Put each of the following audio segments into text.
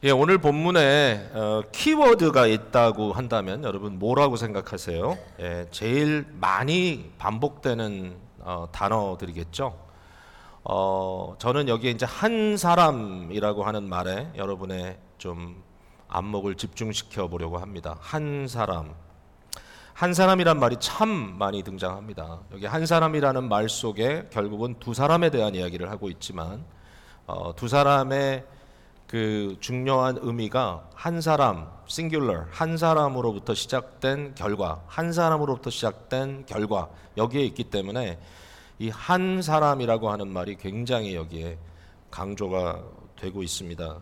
오늘 본문에 키워드가 있다고 한다면 여러분 뭐라고 생각하세요? 제일 많이 반복되는 단어들이겠죠. 저는 여기에 이제 한 사람이라고 하는 말에 여러분의 좀 안목을 집중시켜 보려고 합니다. 한 사람. 한 사람이란 말이 참 많이 등장합니다. 여기 한 사람이라는 말 속에 결국은 두 사람에 대한 이야기를 하고 있지만 두 사람의 그 중요한 의미가 한 사람, singular, 한 사람으로부터 시작된 결과, 한 사람으로부터 시작된 결과 여기에 있기 때문에 이 한 사람이라고 하는 말이 굉장히 여기에 강조가 되고 있습니다.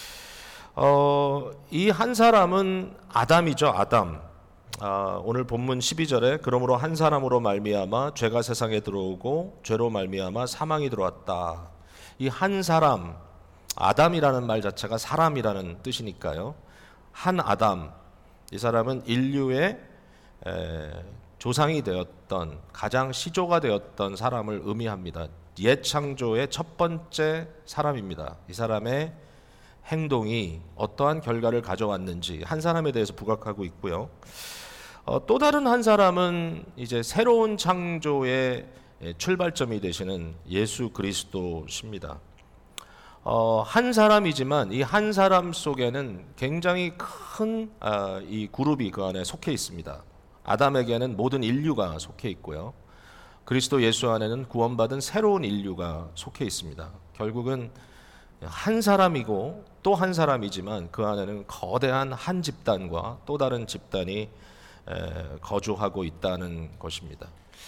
이 한 사람은 아담이죠, 아담. 오늘 본문 12절에 그러므로 한 사람으로 말미암아 죄가 세상에 들어오고 죄로 말미암아 사망이 들어왔다. 이 한 사람, 아담이라는 말 자체가 사람이라는 뜻이니까요. 한 아담, 이 사람은 인류의 조상이 되었던 가장 시조가 되었던 사람을 의미합니다. 옛 창조의 첫 번째 사람입니다. 이 사람의 행동이 어떠한 결과를 가져왔는지 한 사람에 대해서 부각하고 있고요. 또 다른 한 사람은 이제 새로운 창조의 출발점이 되시는 예수 그리스도십니다. 한 사람이지만 이 한 사람 속에는 굉장히 큰 이 그룹이 그 안에 속해 있습니다. 아담에게는 모든 인류가 속해 있고요. 그리스도 예수 안에는 구원받은 새로운 인류가 속해 있습니다. 결국은 한 사람이고 또 한 사람이지만 그 안에는 거대한 한 집단과 또 다른 집단이 거주하고 있다는 것입니다.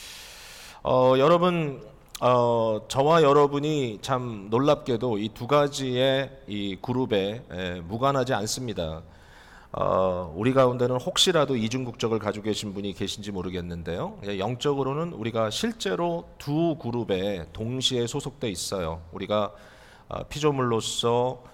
여러분, 저와 여러분이 참 놀랍게도 이 두 가지의 이 그룹에 무관하지 않습니다. 우리 가운데는 혹시라도 이중국적을 가지고 계신 분이 계신지 모르겠는데요. 영적으로는 우리가 실제로 두 그룹에 동시에 소속돼 있어요. 우리가 피조물로서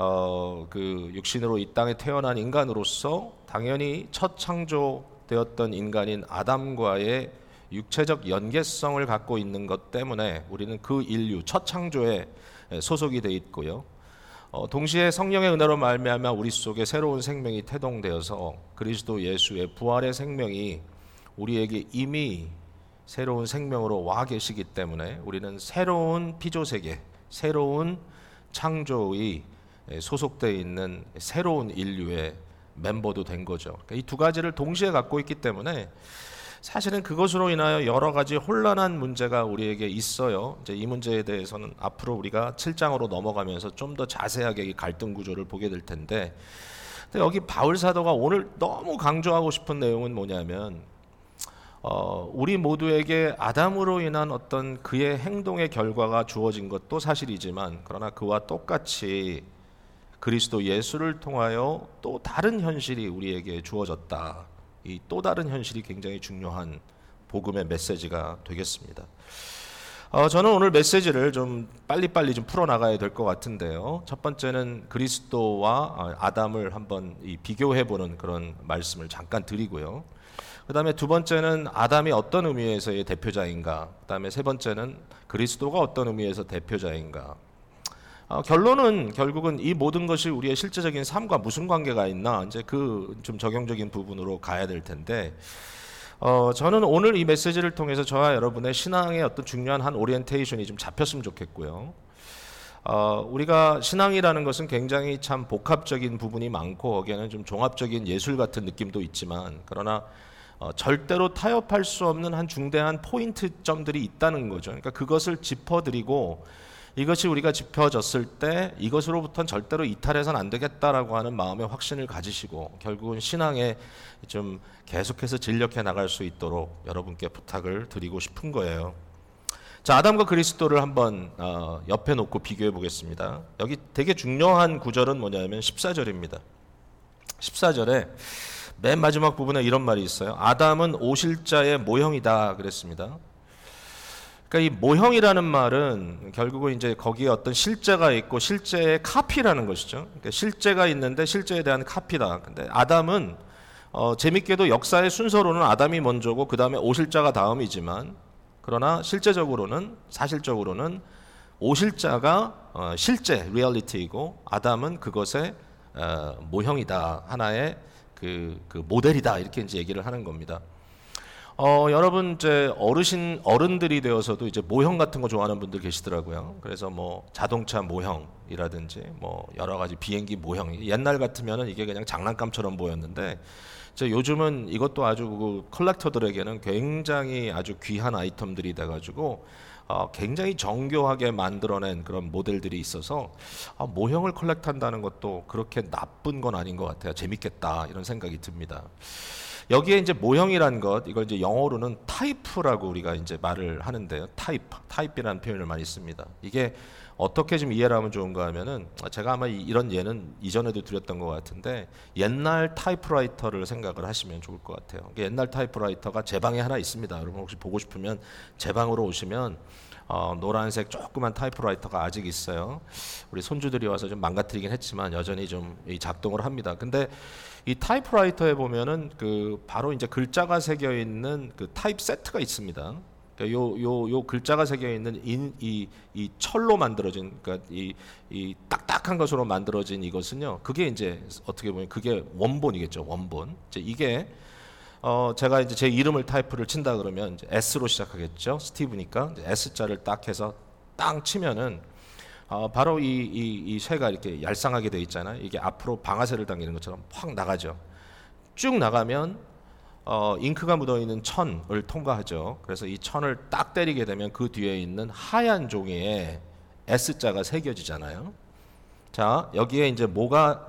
그 육신으로 이 땅에 태어난 인간으로서 당연히 첫 창조되었던 인간인 아담과의 육체적 연계성을 갖고 있는 것 때문에 우리는 그 인류 첫 창조에 소속이 돼 있고요. 동시에 성령의 은혜로 말미암아 우리 속에 새로운 생명이 태동되어서 그리스도 예수의 부활의 생명이 우리에게 이미 새로운 생명으로 와 계시기 때문에 우리는 새로운 피조세계, 새로운 창조의 소속되어 있는 새로운 인류의 멤버도 된 거죠. 이 두 가지를 동시에 갖고 있기 때문에 사실은 그것으로 인하여 여러 가지 혼란한 문제가 우리에게 있어요. 이제 이 문제에 대해서는 앞으로 우리가 7장으로 넘어가면서 좀 더 자세하게 이 갈등 구조를 보게 될 텐데, 근데 여기 바울 사도가 오늘 너무 강조하고 싶은 내용은 뭐냐면, 우리 모두에게 아담으로 인한 어떤 그의 행동의 결과가 주어진 것도 사실이지만, 그러나 그와 똑같이 그리스도 예수를 통하여 또 다른 현실이 우리에게 주어졌다. 이 또 다른 현실이 굉장히 중요한 복음의 메시지가 되겠습니다. 저는 오늘 메시지를 좀 빨리빨리 좀 풀어나가야 될 것 같은데요. 첫 번째는 그리스도와 아담을 한번 비교해보는 그런 말씀을 잠깐 드리고요. 그 다음에 두 번째는 아담이 어떤 의미에서의 대표자인가, 그 다음에 세 번째는 그리스도가 어떤 의미에서 대표자인가. 결론은 결국은 이 모든 것이 우리의 실제적인 삶과 무슨 관계가 있나, 이제 그 좀 적용적인 부분으로 가야 될 텐데, 저는 오늘 이 메시지를 통해서 저와 여러분의 신앙의 어떤 중요한 한 오리엔테이션이 좀 잡혔으면 좋겠고요. 우리가 신앙이라는 것은 굉장히 참 복합적인 부분이 많고 거기에는 좀 종합적인 예술 같은 느낌도 있지만, 그러나 절대로 타협할 수 없는 한 중대한 포인트점들이 있다는 거죠. 그러니까 그것을 짚어드리고 이것이 우리가 짚어졌을 때 이것으로부터는 절대로 이탈해서는 안 되겠다라고 하는 마음의 확신을 가지시고 결국은 신앙에 좀 계속해서 진력해 나갈 수 있도록 여러분께 부탁을 드리고 싶은 거예요. 자, 아담과 그리스도를 한번 옆에 놓고 비교해 보겠습니다. 여기 되게 중요한 구절은 뭐냐면 14절입니다. 14절에 맨 마지막 부분에 이런 말이 있어요. 아담은 오실자의 모형이다 그랬습니다. 그러니까 이 모형이라는 말은 결국은 이제 거기에 어떤 실제가 있고 실제의 카피라는 것이죠. 그러니까 실제가 있는데 실제에 대한 카피다. 근데 아담은 재밌게도 역사의 순서로는 아담이 먼저고 그 다음에 오실자가 다음이지만, 그러나 실제적으로는 사실적으로는 오실자가 실제 리얼리티이고 아담은 그것의 모형이다, 하나의 그 모델이다, 이렇게 이제 얘기를 하는 겁니다. 여러분 이제 어른들이 되어서도 이제 모형 같은 거 좋아하는 분들 계시더라고요. 그래서 뭐 자동차 모형이라든지 뭐 여러 가지 비행기 모형, 옛날 같으면은 이게 그냥 장난감처럼 보였는데 요즘은 이것도 아주 그 컬렉터들에게는 굉장히 아주 귀한 아이템들이 돼가지고 굉장히 정교하게 만들어낸 그런 모델들이 있어서 모형을 컬렉트한다는 것도 그렇게 나쁜 건 아닌 것 같아요. 재밌겠다, 이런 생각이 듭니다. 여기에 이제 모형이란 것, 이걸 이제 영어로는 타입이라고 우리가 이제 말을 하는데요. 타입이라는 표현을 많이 씁니다. 이게 어떻게 좀 이해를 하면 좋은가 하면은, 제가 아마 이런 예는 이전에도 드렸던 것 같은데, 옛날 타이프라이터를 생각을 하시면 좋을 것 같아요. 옛날 타이프라이터가 제 방에 하나 있습니다. 여러분 혹시 보고 싶으면 제 방으로 오시면 노란색 조그만 타이프라이터가 아직 있어요. 우리 손주들이 와서 좀 망가뜨리긴 했지만 여전히 좀 작동을 합니다. 근데 이 타이프라이터에 보면은 그 바로 이제 글자가 새겨 있는 그 타입 세트가 있습니다. 그러니까 요 글자가 새겨 있는 이 철로 만들어진, 그러니까 이 딱딱한 것으로 만들어진 이것은요, 그게 이제 어떻게 보면 그게 원본이겠죠. 원본. 이제 이게 제가 이제 제 이름을 타이프를 친다 그러면 이제 S로 시작하겠죠. 스티브니까 이제 S자를 딱 해서 땅 치면은 바로 이 쇠가 이렇게 얄쌍하게 돼 있잖아요. 이게 앞으로 방아쇠를 당기는 것처럼 확 나가죠. 쭉 나가면 잉크가 묻어 있는 천을 통과하죠. 그래서 이 천을 딱 때리게 되면 그 뒤에 있는 하얀 종이에 S자가 새겨지잖아요. 자, 여기에 이제 뭐가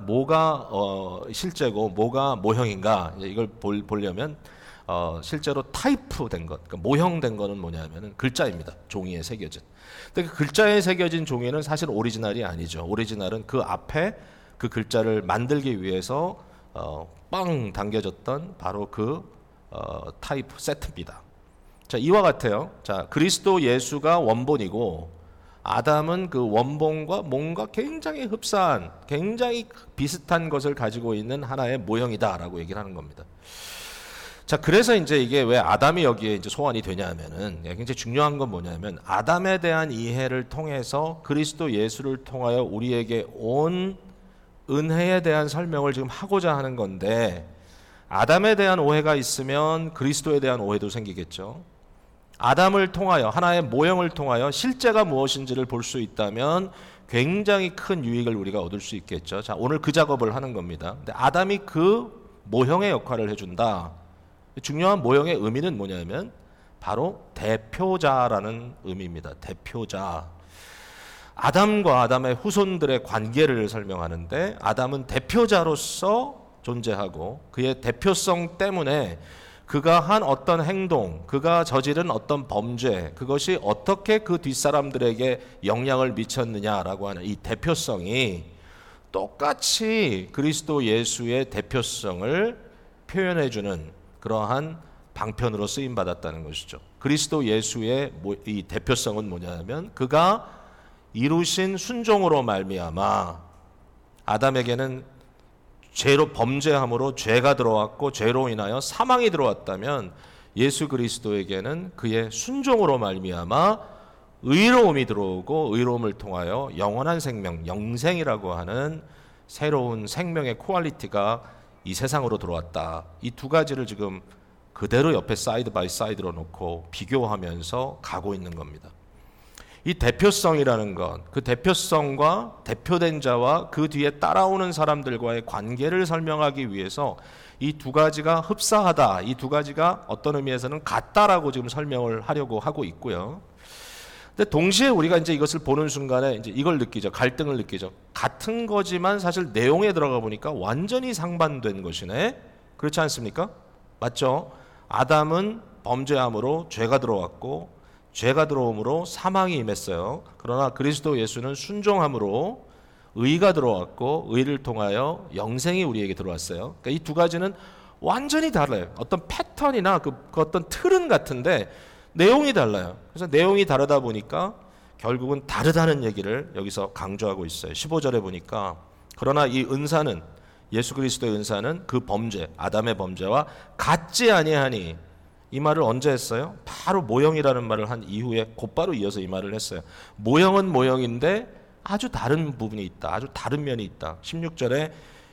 실제고 뭐가 모형인가, 이걸 보려면 실제로 타이프된 것, 그러니까 모형된 거는 뭐냐면은 글자입니다. 종이에 새겨진. 근데 그 글자에 새겨진 종이는 사실 오리지널이 아니죠. 오리지널은 그 앞에 그 글자를 만들기 위해서 빵 당겨졌던 바로 그 타이프 세트입니다. 자, 이와 같아요. 자, 그리스도 예수가 원본이고 아담은 그 원본과 뭔가 굉장히 흡사한, 굉장히 비슷한 것을 가지고 있는 하나의 모형이다라고 얘기를 하는 겁니다. 자, 그래서 이제 이게 왜 아담이 여기에 이제 소환이 되냐면은, 굉장히 중요한 건 뭐냐면, 아담에 대한 이해를 통해서 그리스도 예수를 통하여 우리에게 온 은혜에 대한 설명을 지금 하고자 하는 건데, 아담에 대한 오해가 있으면 그리스도에 대한 오해도 생기겠죠. 아담을 통하여, 하나의 모형을 통하여 실제가 무엇인지를 볼 수 있다면 굉장히 큰 유익을 우리가 얻을 수 있겠죠. 자, 오늘 그 작업을 하는 겁니다. 근데 아담이 그 모형의 역할을 해준다. 중요한 모형의 의미는 뭐냐면 바로 대표자라는 의미입니다. 대표자. 아담과 아담의 후손들의 관계를 설명하는데, 아담은 대표자로서 존재하고 그의 대표성 때문에 그가 한 어떤 행동, 그가 저지른 어떤 범죄, 그것이 어떻게 그 뒷사람들에게 영향을 미쳤느냐라고 하는 이 대표성이 똑같이 그리스도 예수의 대표성을 표현해주는 그러한 방편으로 쓰임받았다는 것이죠. 그리스도 예수의 이 대표성은 뭐냐면 그가 이루신 순종으로 말미암아 아담에게는 죄로 범죄함으로 죄가 들어왔고 죄로 인하여 사망이 들어왔다면, 예수 그리스도에게는 그의 순종으로 말미암아 의로움이 들어오고 의로움을 통하여 영원한 생명, 영생이라고 하는 새로운 생명의 퀄리티가 이 세상으로 들어왔다. 이 두 가지를 지금 그대로 옆에 사이드 바이 사이드로 놓고 비교하면서 가고 있는 겁니다. 이 대표성이라는 것, 그 대표성과 대표된 자와 그 뒤에 따라오는 사람들과의 관계를 설명하기 위해서 이 두 가지가 흡사하다, 이 두 가지가 어떤 의미에서는 같다라고 지금 설명을 하려고 하고 있고요. 근데 동시에 우리가 이제 이것을 보는 순간에 이제 이걸 느끼죠. 갈등을 느끼죠. 같은 거지만 사실 내용에 들어가 보니까 완전히 상반된 것이네. 그렇지 않습니까? 맞죠? 아담은 범죄함으로 죄가 들어왔고 죄가 들어옴으로 사망이 임했어요. 그러나 그리스도 예수는 순종함으로 의가 들어왔고 의를 통하여 영생이 우리에게 들어왔어요. 그러니까 이 두 가지는 완전히 달라요. 어떤 패턴이나 그 어떤 틀은 같은데 내용이 달라요. 그래서 내용이 다르다 보니까 결국은 다르다는 얘기를 여기서 강조하고 있어요. 15절에 보니까 그러나 이 은사는, 예수 그리스도의 은사는 그 범죄, 아담의 범죄와 같지 아니하니, 이 말을 언제 했어요? 바로 모형이라는 말을 한 이후에 곧바로 이어서 이 말을 했어요. 모형은 모형인데 아주 다른 부분이 있다. 아주 다른 면이 있다. 16절에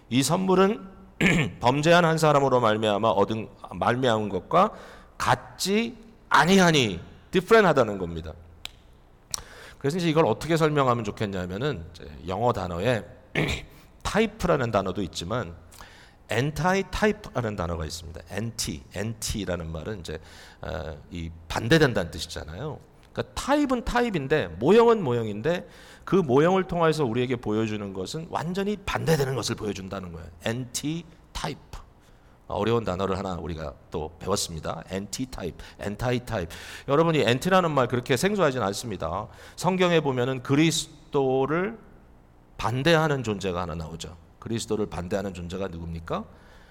이 선물은 범죄한 한 사람으로 말미암은 것과 같지 아니하니 different하다는 겁니다. 그래서 이제 이걸 어떻게 설명하면 좋겠냐면은 영어 단어에 type라는 단어도 있지만 anti-type라는 단어가 있습니다. anti라는 말은 이제 이 반대된다는 뜻이잖아요. 그러니까 타입은 타입인데 모형은 모형인데 그 모형을 통해서 우리에게 보여주는 것은 완전히 반대되는 것을 보여준다는 거예요. anti-type. 어려운 단어를 하나 우리가 또 배웠습니다. anti-type, anti-type. 여러분이 anti라는 말 그렇게 생소하진 않습니다. 성경에 보면은 그리스도를 반대하는 존재가 하나 나오죠. 그리스도를 반대하는 존재가 누굽니까?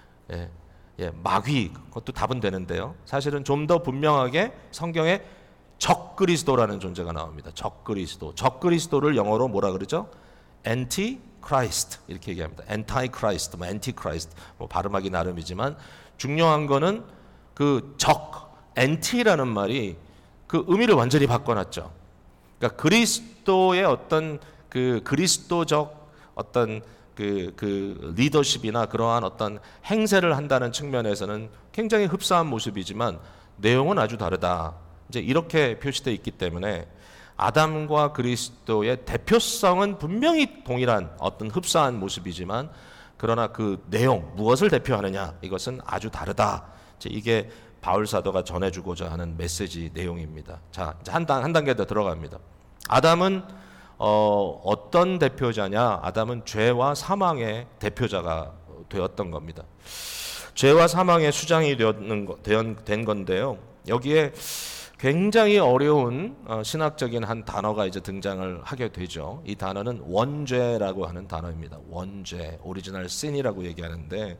마귀. 그것도 답은 되는데요. 사실은 좀 더 분명하게 성경에 적그리스도라는 존재가 나옵니다. 적그리스도. 적그리스도를 영어로 뭐라 그러죠? Antichrist 이렇게 얘기합니다. Antichrist, Antichrist 발음하기 나름이지만 중요한 거는 그 anti라는 말이 그 의미를 완전히 바꿔놨죠. 그러니까 그리스도의 어떤 그 그리스도적 어떤 그 리더십이나 그러한 어떤 행세를 한다는 측면에서는 굉장히 흡사한 모습이지만 내용은 아주 다르다. 이제 이렇게 표시되어 있기 때문에 아담과 그리스도의 대표성은 분명히 동일한 어떤 흡사한 모습이지만 그러나 그 내용, 무엇을 대표하느냐 이것은 아주 다르다. 이제 이게 바울 사도가 전해주고자 하는 메시지 내용입니다. 자, 이제 한 단계 더 들어갑니다. 아담은 어떤 대표자냐? 아담은 죄와 사망의 대표자가 되었던 겁니다. 죄와 사망의 수장이 된 건데요. 여기에 굉장히 어려운 신학적인 한 단어가 이제 등장을 하게 되죠. 이 단어는 원죄라고 하는 단어입니다. 원죄, 오리지널 신이라고 얘기하는데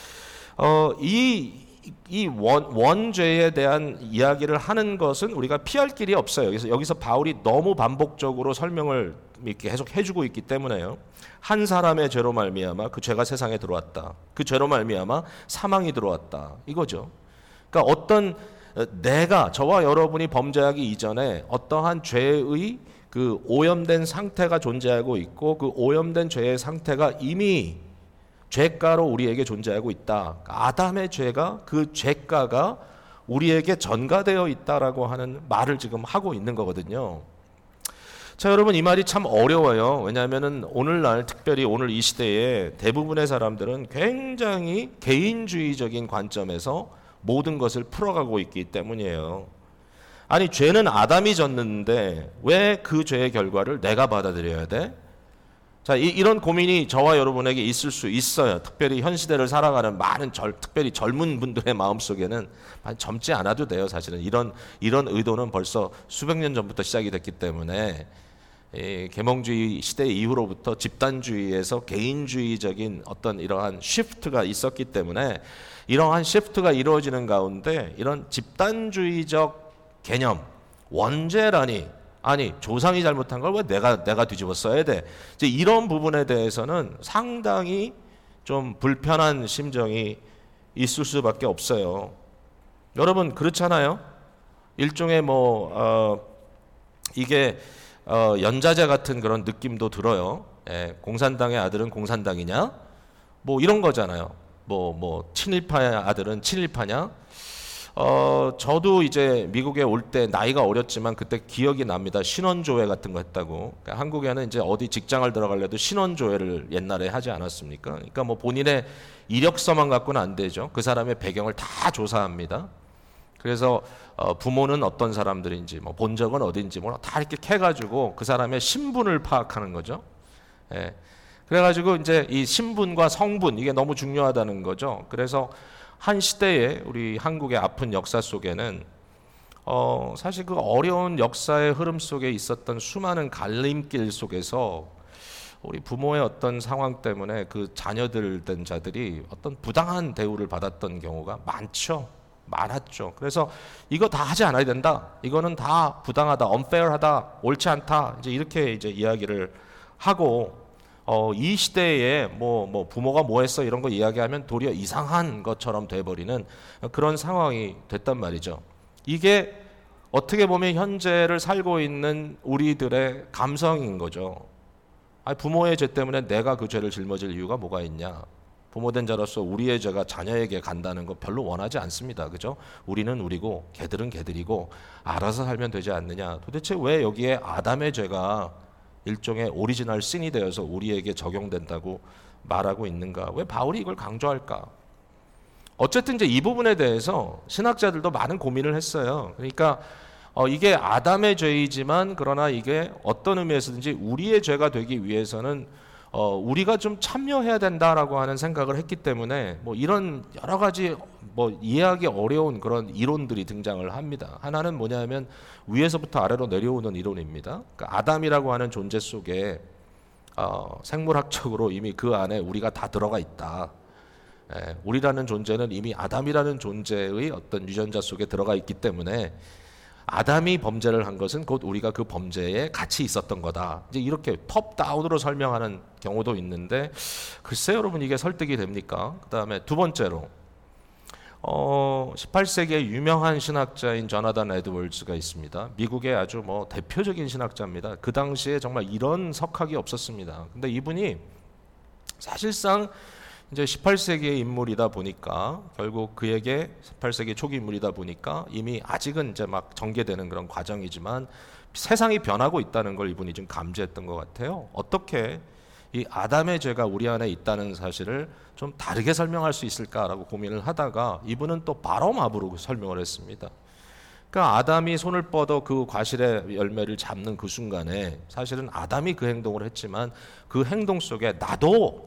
이 원죄에 대한 이야기를 하는 것은 우리가 피할 길이 없어요. 그래서 여기서 바울이 너무 반복적으로 설명을 이렇게 계속 해주고 있기 때문에요. 한 사람의 죄로 말미암아 그 죄가 세상에 들어왔다. 그 죄로 말미암아 사망이 들어왔다. 이거죠. 그러니까 내가 저와 여러분이 범죄하기 이전에 어떠한 죄의 그 오염된 상태가 존재하고 있고 그 오염된 죄의 상태가 이미 죄가로 우리에게 존재하고 있다. 아담의 죄가 그 죄가가 우리에게 전가되어 있다라고 하는 말을 지금 하고 있는 거거든요. 자, 여러분 이 말이 참 어려워요. 왜냐하면은 오늘날 특별히 오늘 이 시대에 대부분의 사람들은 굉장히 개인주의적인 관점에서 모든 것을 풀어가고 있기 때문이에요. 아니 죄는 아담이 졌는데 왜 그 죄의 결과를 내가 받아들여야 돼? 자, 이런 고민이 저와 여러분에게 있을 수 있어요. 특별히 현 시대를 살아가는 많은 특별히 젊은 분들의 마음속에는 젊지 않아도 돼요. 사실은 이런 의도는 벌써 수백 년 전부터 시작이 됐기 때문에 계몽주의 시대 이후로부터 집단주의에서 개인주의적인 어떤 이러한 시프트가 있었기 때문에 이러한 시프트가 이루어지는 가운데 이런 집단주의적 개념, 원죄라니, 아니 조상이 잘못한 걸 왜 내가 뒤집어 써야 돼? 이제 이런 부분에 대해서는 상당히 좀 불편한 심정이 있을 수밖에 없어요. 여러분 그렇잖아요. 일종의 이게 연좌제 같은 그런 느낌도 들어요. 공산당의 아들은 공산당이냐? 뭐 이런 거잖아요. 친일파의 아들은 친일파냐? 저도 이제 미국에 올 때 나이가 어렸지만 그때 기억이 납니다. 신원조회 같은 거 했다고. 그러니까 한국에는 이제 어디 직장을 들어가려도 신원조회를 옛날에 하지 않았습니까? 그러니까 본인의 이력서만 갖고는 안 되죠. 그 사람의 배경을 다 조사합니다. 그래서 부모는 어떤 사람들인지, 본 적은 어딘지, 다 이렇게 캐가지고 그 사람의 신분을 파악하는 거죠. 그래가지고 이제 이 신분과 성분 이게 너무 중요하다는 거죠. 그래서 한 시대에 우리 한국의 아픈 역사 속에는 사실 그 어려운 역사의 흐름 속에 있었던 수많은 갈림길 속에서 우리 부모의 어떤 상황 때문에 그 자녀들 된 자들이 어떤 부당한 대우를 받았던 경우가 많았죠. 그래서 이거 다 하지 않아야 된다. 이거는 다 부당하다, unfair하다, 옳지 않다. 이제 이렇게 이제 이야기를 하고 이 시대에 부모가 뭐 했어 이런 거 이야기하면 도리어 이상한 것처럼 돼버리는 그런 상황이 됐단 말이죠. 이게 어떻게 보면 현재를 살고 있는 우리들의 감성인 거죠. 부모의 죄 때문에 내가 그 죄를 짊어질 이유가 뭐가 있냐? 부모된 자로서 우리의 죄가 자녀에게 간다는 거 별로 원하지 않습니다. 그죠? 우리는 우리고 개들은 개들이고 알아서 살면 되지 않느냐. 도대체 왜 여기에 아담의 죄가 일종의 오리지널 신이 되어서 우리에게 적용된다고 말하고 있는가? 왜 바울이 이걸 강조할까? 어쨌든 이제 이 부분에 대해서 신학자들도 많은 고민을 했어요. 그러니까 이게 아담의 죄이지만 그러나 이게 어떤 의미에서든지 우리의 죄가 되기 위해서는 우리가 좀 참여해야 된다라고 하는 생각을 했기 때문에 뭐 이런 여러 가지 뭐 이해하기 어려운 그런 이론들이 등장을 합니다. 하나는 뭐냐면 위에서부터 아래로 내려오는 이론입니다. 그러니까 아담이라고 하는 존재 속에 생물학적으로 이미 그 안에 우리가 다 들어가 있다. 우리라는 존재는 이미 아담이라는 존재의 어떤 유전자 속에 들어가 있기 때문에 아담이 범죄를 한 것은 곧 우리가 그 범죄에 같이 있었던 거다. 이제 이렇게 톱다운으로 설명하는 경우도 있는데 글쎄 여러분 이게 설득이 됩니까? 그 다음에 두 번째로 18세기의 유명한 신학자인 조나단 에드워즈가 있습니다. 미국의 아주 뭐 대표적인 신학자입니다. 그 당시에 정말 이런 석학이 없었습니다. 근데 이분이 사실상 이제 18세기의 인물이다 보니까 결국 그에게 18세기 초기 인물이다 보니까 이미 아직은 이제 막 전개되는 그런 과정이지만 세상이 변하고 있다는 걸 이분이 좀 감지했던 것 같아요. 어떻게 이 아담의 죄가 우리 안에 있다는 사실을 좀 다르게 설명할 수 있을까라고 고민을 하다가 이분은 또 바로마브로 설명을 했습니다. 그러니까 아담이 손을 뻗어 그 과실의 열매를 잡는 그 순간에 사실은 아담이 그 행동을 했지만 그 행동 속에 나도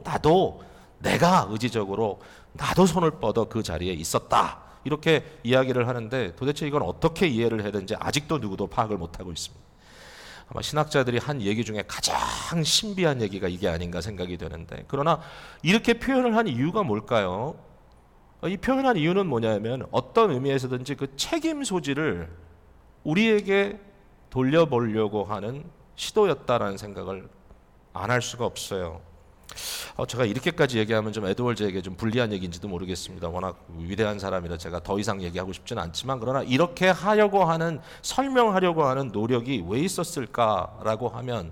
내가 의지적으로 나도 손을 뻗어 그 자리에 있었다. 이렇게 이야기를 하는데 도대체 이건 어떻게 이해를 해야 되는지 아직도 누구도 파악을 못하고 있습니다. 아마 신학자들이 한 얘기 중에 가장 신비한 얘기가 이게 아닌가 생각이 되는데 그러나 이렇게 표현을 한 이유가 뭘까요? 이 표현한 이유는 뭐냐면 어떤 의미에서든지 그 책임 소지를 우리에게 돌려보려고 하는 시도였다라는 생각을 안 할 수가 없어요. 제가 이렇게까지 얘기하면 좀 에드워즈에게 좀 불리한 얘기인지도 모르겠습니다. 워낙 위대한 사람이라 제가 더 이상 얘기하고 싶지는 않지만 그러나 이렇게 하려고 하는 설명하려고 하는 노력이 왜 있었을까라고 하면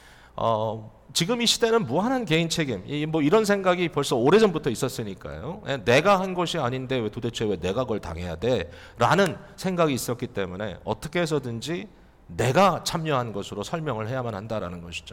지금 이 시대는 무한한 개인 책임 뭐 이런 생각이 벌써 오래전부터 있었으니까요. 내가 한 것이 아닌데 왜 도대체 왜 내가 그걸 당해야 돼? 라는 생각이 있었기 때문에 어떻게 해서든지 내가 참여한 것으로 설명을 해야만 한다라는 것이죠.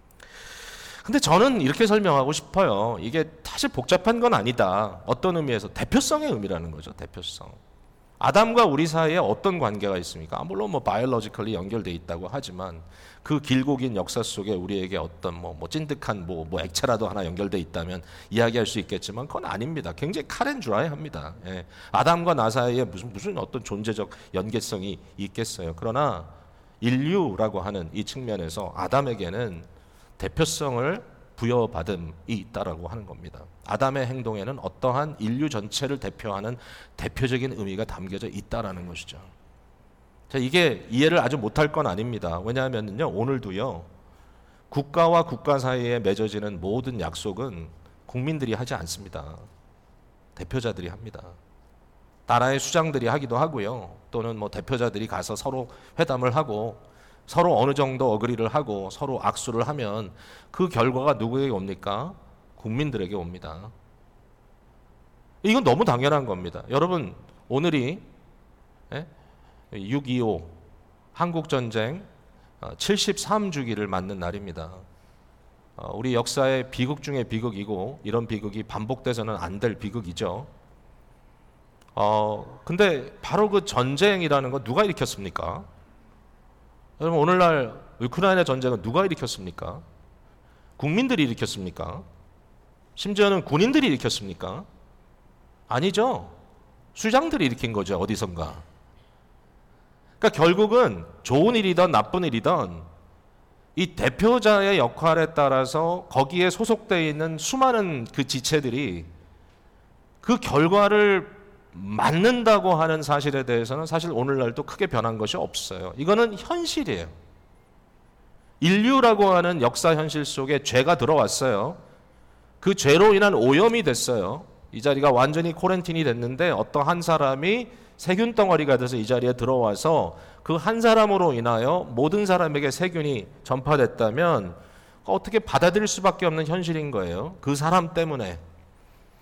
근데 저는 이렇게 설명하고 싶어요. 이게 사실 복잡한 건 아니다. 어떤 의미에서 대표성의 의미라는 거죠. 대표성. 아담과 우리 사이에 어떤 관계가 있습니까? 물론 뭐 바이올로지컬리 연결돼 있다고 하지만 그 길고 긴 역사 속에 우리에게 어떤 뭐 찐득한 뭐 액체라도 하나 연결돼 있다면 이야기할 수 있겠지만 그건 아닙니다. 굉장히 cut&dry합니다. 예. 아담과 나 사이에 무슨 어떤 존재적 연계성이 있겠어요. 그러나 인류라고 하는 이 측면에서 아담에게는 대표성을 부여받음이 있다라고 하는 겁니다. 아담의 행동에는 어떠한 인류 전체를 대표하는 대표적인 의미가 담겨져 있다라는 것이죠. 자, 이게 이해를 아주 못할 건 아닙니다. 왜냐하면요, 오늘도요, 국가와 국가 사이에 맺어지는 모든 약속은 국민들이 하지 않습니다. 대표자들이 합니다. 나라의 수장들이 하기도 하고요, 또는 뭐 대표자들이 가서 서로 회담을 하고 서로 어느 정도 어그리를 하고 서로 악수를 하면 그 결과가 누구에게 옵니까? 국민들에게 옵니다. 이건 너무 당연한 겁니다. 여러분, 오늘이 6.25 한국전쟁 73주기를 맞는 날입니다. 우리 역사의 비극 중에 비극이고 이런 비극이 반복돼서는 안 될 비극이죠. 근데 바로 그 전쟁이라는 거 누가 일으켰습니까? 여러분, 오늘날 우크라이나 전쟁은 누가 일으켰습니까? 국민들이 일으켰습니까? 심지어는 군인들이 일으켰습니까? 아니죠. 수장들이 일으킨 거죠. 어디선가. 그러니까 결국은 좋은 일이든 나쁜 일이든 이 대표자의 역할에 따라서 거기에 소속되어 있는 수많은 그 지체들이 그 결과를 맞는다고 하는 사실에 대해서는 사실 오늘날도 크게 변한 것이 없어요. 이거는 현실이에요. 인류라고 하는 역사 현실 속에 죄가 들어왔어요. 그 죄로 인한 오염이 됐어요. 이 자리가 완전히 코렌틴이 됐는데 어떤 한 사람이 세균 덩어리가 돼서 이 자리에 들어와서 그 한 사람으로 인하여 모든 사람에게 세균이 전파됐다면 어떻게 받아들일 수밖에 없는 현실인 거예요. 그 사람 때문에.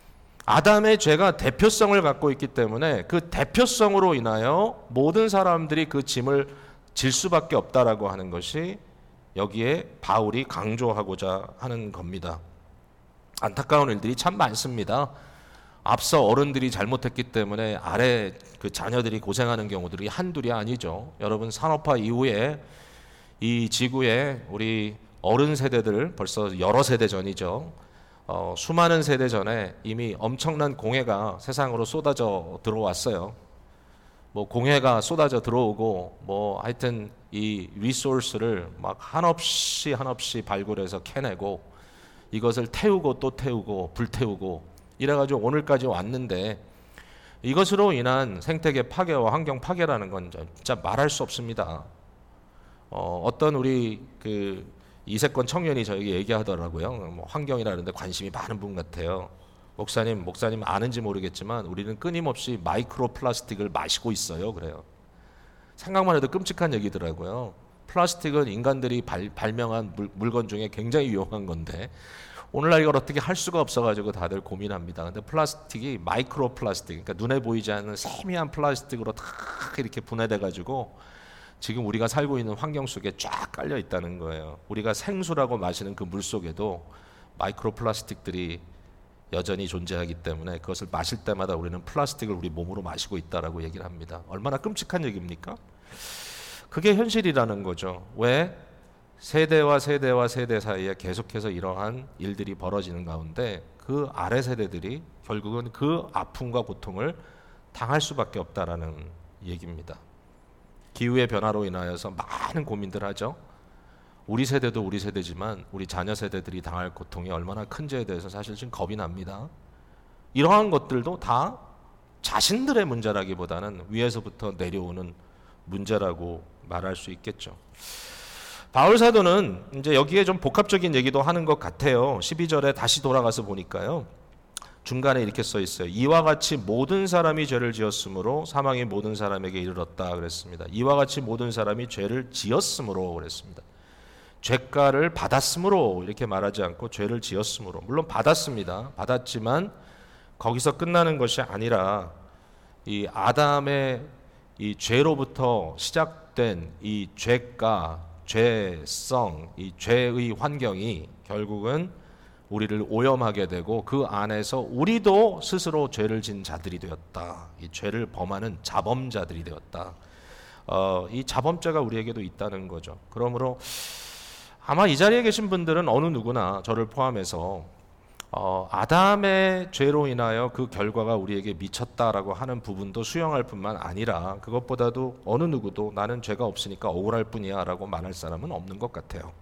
아담의 죄가 대표성을 갖고 있기 때문에 그 대표성으로 인하여 모든 사람들이 그 짐을 질 수밖에 없다라고 하는 것이 여기에 바울이 강조하고자 하는 겁니다. 안타까운 일들이 참 많습니다. 앞서 어른들이 잘못했기 때문에 아래 그 자녀들이 고생하는 경우들이 한둘이 아니죠. 여러분, 산업화 이후에 이 지구에 우리 어른 세대들, 벌써 여러 세대 전이죠. 수많은 세대 전에 이미 엄청난 공해가 세상으로 쏟아져 들어왔어요. 뭐 공해가 쏟아져 들어오고 뭐 하여튼 이 리소스를 막 한없이 발굴해서 캐내고 이것을 태우고 또 태우고 불태우고 이래가지고 오늘까지 왔는데, 이것으로 인한 생태계 파괴와 환경 파괴라는 건 진짜 말할 수 없습니다. 어떤 우리 그 이세권 청년이 저에게 얘기하더라고요. 뭐 환경이라는데 관심이 많은 분 같아요. 목사님 아는지 모르겠지만 우리는 끊임없이 마이크로 플라스틱을 마시고 있어요. 그래요. 생각만 해도 끔찍한 얘기더라고요. 플라스틱은 인간들이 발명한 물건 중에 굉장히 유용한 건데 오늘날 이걸 어떻게 할 수가 없어가지고 다들 고민합니다. 근데 플라스틱이 마이크로 플라스틱, 그러니까 눈에 보이지 않는 세미한 플라스틱으로 다 이렇게 분해돼가지고 지금 우리가 살고 있는 환경 속에 쫙 깔려 있다는 거예요. 우리가 생수라고 마시는 그 물 속에도 마이크로 플라스틱들이 여전히 존재하기 때문에 그것을 마실 때마다 우리는 플라스틱을 우리 몸으로 마시고 있다라고 얘기를 합니다. 얼마나 끔찍한 얘기입니까? 그게 현실이라는 거죠. 왜? 세대와 세대 사이에 계속해서 이러한 일들이 벌어지는 가운데 그 아래 세대들이 결국은 그 아픔과 고통을 당할 수밖에 없다라는 얘기입니다. 기후의 변화로 인하여서 많은 고민들 하죠. 우리 세대도 우리 세대지만 우리 자녀 세대들이 당할 고통이 얼마나 큰지에 대해서 사실 좀 겁이 납니다. 이러한 것들도 다 자신들의 문제라기보다는 위에서부터 내려오는 문제라고 말할 수 있겠죠. 바울 사도는 이제 여기에 좀 복합적인 얘기도 하는 것 같아요. 12절에 다시 돌아가서 보니까요. 중간에 이렇게 써 있어요. 이와 같이 모든 사람이 죄를 지었으므로 사망이 모든 사람에게 이르렀다 그랬습니다. 이와 같이 모든 사람이 죄를 지었으므로 그랬습니다. 죄가를 받았으므로 이렇게 말하지 않고 죄를 지었으므로. 물론 받았습니다. 받았지만 거기서 끝나는 것이 아니라 이 아담의 이 죄로부터 시작된 이 죄가, 죄성, 이 죄의 환경이 결국은 우리를 오염하게 되고 그 안에서 우리도 스스로 죄를 진 자들이 되었다. 이 죄를 범하는 자범자들이 되었다. 이 자범죄가 우리에게도 있다는 거죠. 그러므로 아마 이 자리에 계신 분들은 어느 누구나 저를 포함해서 아담의 죄로 인하여 그 결과가 우리에게 미쳤다라고 하는 부분도 수용할 뿐만 아니라 그것보다도 어느 누구도 나는 죄가 없으니까 억울할 뿐이야 라고 말할 사람은 없는 것 같아요.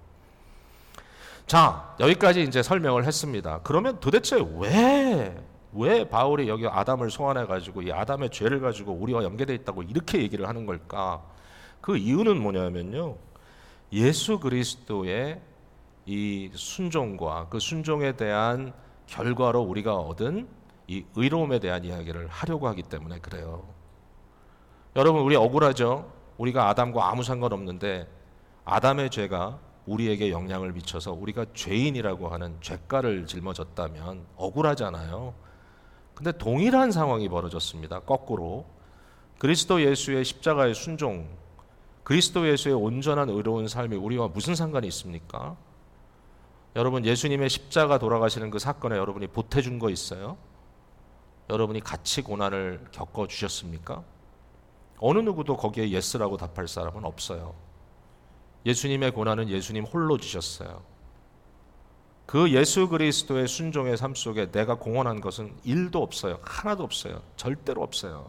자, 여기까지 이제 설명을 했습니다. 그러면 도대체 왜 바울이 여기 아담을 소환해가지고 이 아담의 죄를 가지고 우리와 연계되어 있다고 이렇게 얘기를 하는 걸까? 그 이유는 뭐냐면요. 예수 그리스도의 이 순종과 그 순종에 대한 결과로 우리가 얻은 이 의로움에 대한 이야기를 하려고 하기 때문에 그래요. 여러분, 우리 억울하죠? 우리가 아담과 아무 상관없는데 아담의 죄가 우리에게 영향을 미쳐서 우리가 죄인이라고 하는 죄가를 짊어졌다면 억울하잖아요. 근데 동일한 상황이 벌어졌습니다. 거꾸로 그리스도 예수의 십자가의 순종, 그리스도 예수의 온전한 의로운 삶이 우리와 무슨 상관이 있습니까? 여러분, 예수님의 십자가 돌아가시는 그 사건에 여러분이 보태준 거 있어요? 여러분이 같이 고난을 겪어주셨습니까? 어느 누구도 거기에 예스라고 답할 사람은 없어요. 예수님의 고난은 예수님 홀로 지셨어요. 그 예수 그리스도의 순종의 삶 속에 내가 공헌한 것은 1도 없어요. 하나도 없어요. 절대로 없어요.